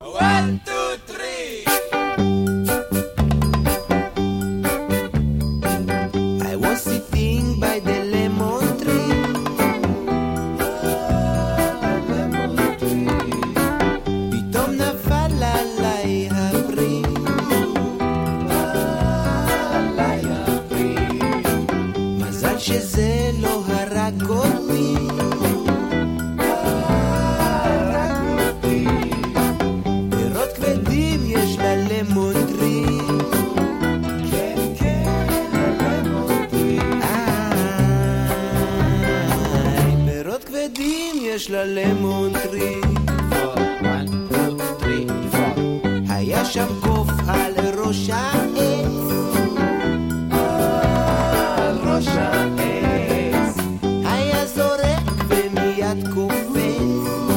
One, two, three. I was sitting by the lemon tree. פתאום נפל עליי הפרי. מזל שזה לא הרג אותי. פירות כבדים יש ללמון טרי. כן, כן, ללמון טרי. פירות כבדים יש ללמון טרי. One, two, three, four. היה שם קוף על ראש העץ. על ראש העץ. היה זורק ומיד קופץ.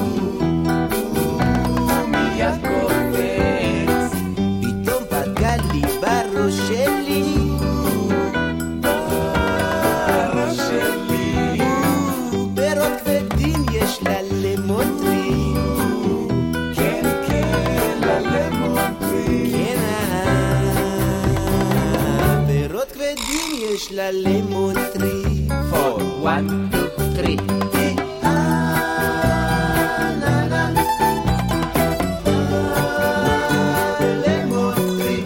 מיד קופץ. פתאום פגע לי בראש שלי. הראש שלי. פירות כבדים יש ללמון טרי. כן, כן, ללמון טרי. כן, פירות כבדים יש ללמון טרי. Four, one, two, three. למון טרי.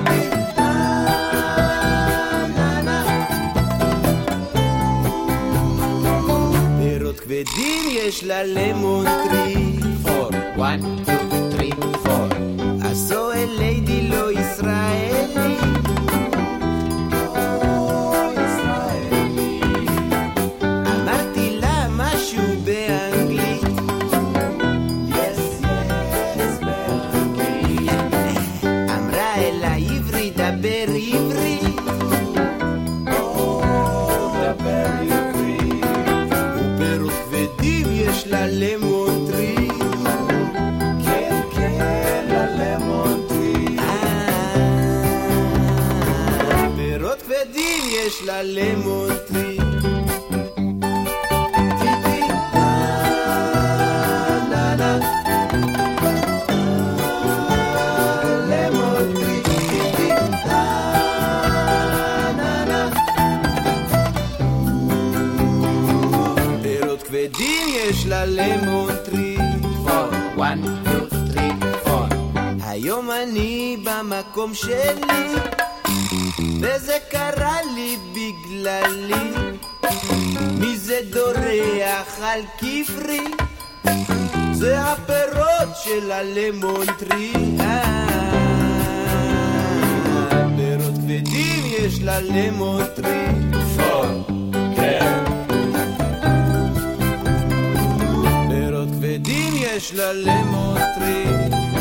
פירות כבדים יש ללמון טרי. Four, one, two, three, four. עשו אל לידי לא ישראלי. אמרתי לה משהו באנגלית. Yes, yes, באנגלית. אמרה אליי עברית, דבר עברית. דבר עברית. פירות כבדים יש ללמון טרי. כן, כן, ללמון טרי. פירות כבדים יש ללמון טרי. למון טרי. פירות כבדים יש ללמון טרי. Four, one, two, three, four. היום אני במקום שלי, וזה קרה לי בגללי. מי זה דורח על כפרי? זה הפירות של הלמון טרי. פירות כבדים יש ללמון טרי. Four, כן. פירות כבדים יש ללמון טרי.